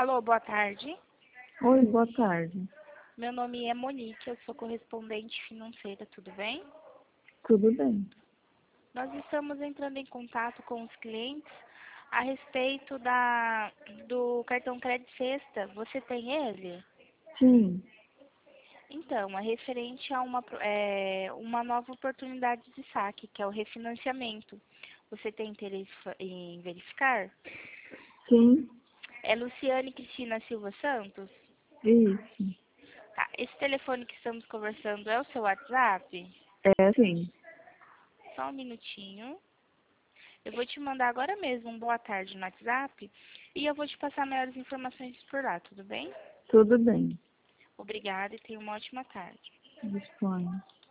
Alô, boa tarde. Oi, boa tarde. Meu nome é Monique, eu sou correspondente financeira, tudo bem? Tudo bem? Nós estamos entrando em contato com os clientes a respeito do cartão Crédito Sexta. Você tem ele? Sim. Então, é referente a uma nova oportunidade de saque, que é o refinanciamento. Você tem interesse em verificar? Sim. É Luciane Cristina Silva Santos? Isso. Tá. Esse telefone que estamos conversando é o seu WhatsApp? É, sim. Só um minutinho. Eu vou te mandar agora mesmo um boa tarde no WhatsApp e eu vou te passar maiores informações por lá, tudo bem? Tudo bem. Obrigada e tenha uma ótima tarde. Disponha.